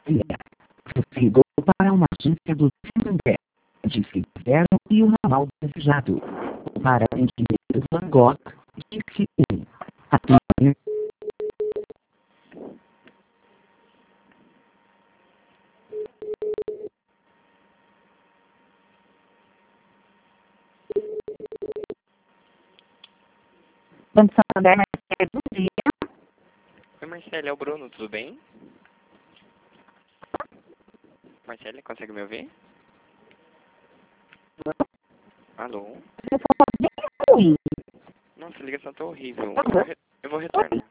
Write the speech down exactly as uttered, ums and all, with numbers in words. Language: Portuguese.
Você ligou para uma agência do Santander, disse zero e o ramal desejado. Para atendimento Van Gogh, disse um. Atendimento. Banco Santander, Marcelo, bom dia. Oi, Marcelo, é o Bruno, tudo bem? Marcelo, consegue me ouvir? Alô? Você falou bem ruim. Nossa, a ligação tá horrível. Eu vou, re- eu vou retornar.